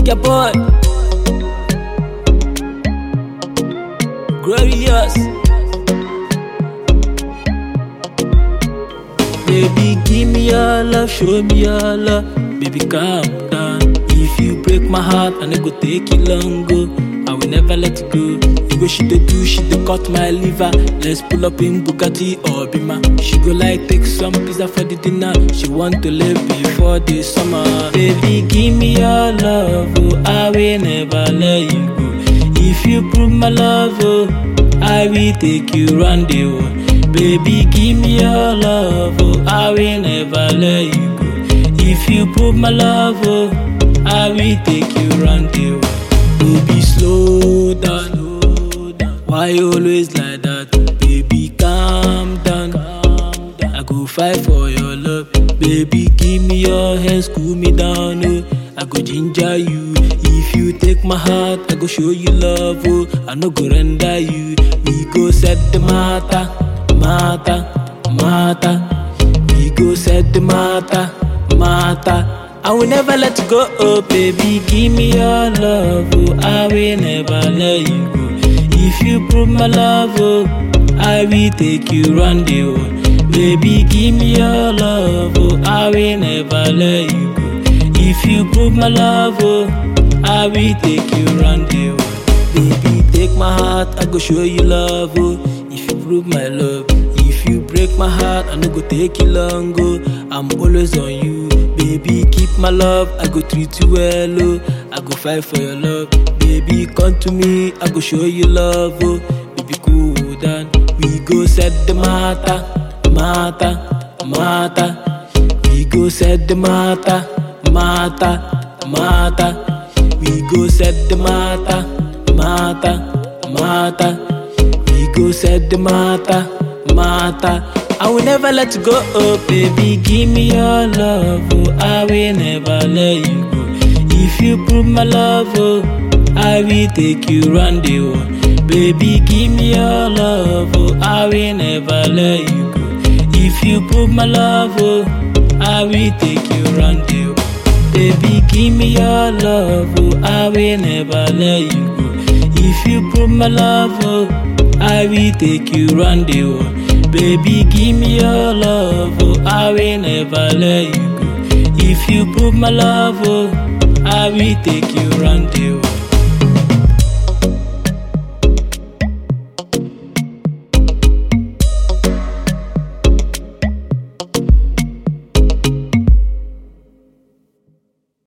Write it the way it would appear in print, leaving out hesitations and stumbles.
your boy Glorious. Baby, give me your love, show me your love. Baby, calm down. If you break my heart, I no go take you long go. I will never let you go. You go, she dey do, she dey cut my liver. Let's pull up in Bugatti or Bima. She go like take some pizza for the dinner. She want to live before the summer. Baby, give me your love, oh, I will never let you go. If you prove my love, oh, I will take you round the world. Baby, give me your love, oh, I will never let you go. If you prove my love, oh, I will take you round the world. Baby, slow down. Why you always like that? Baby, calm down. I go fight for your love. Baby, give me your hands, cool me down, oh. I go ginger you. If you take my heart, I go show you love, oh. I no go render you. We go set the matter. We go set the matter. I will never let you go, oh baby. Give me your love, oh, I will never let you go. If you prove my love, oh, I will take you round the world. Baby, give me your love, oh, I will never let you go. If you prove my love, oh, I will take you round the world. Baby, take my heart, I go show you love, oh. If you prove my love, if you break my heart, I no go take you long, oh. I'm always on you. Baby, keep my love, I go treat you well, oh. I go fight for your love. Baby, come to me, I go show you love, oh. Baby, cool down. We go set the matter. We go set the matter. We go set the matter. We go set the matter. I will never let you go, oh baby. Give me your love, oh, I will never let you go. If you prove my love, oh, I will take you round the world. Baby, give me your love, oh, I will never let you go. If you prove my love, oh, I will take you round the world. Baby, give me your love, oh, I will never let you go. If you prove my love, oh, I will take you round the world. Baby, give me your love, oh, I will never let you go. If you prove my love, oh, I will take you round the world.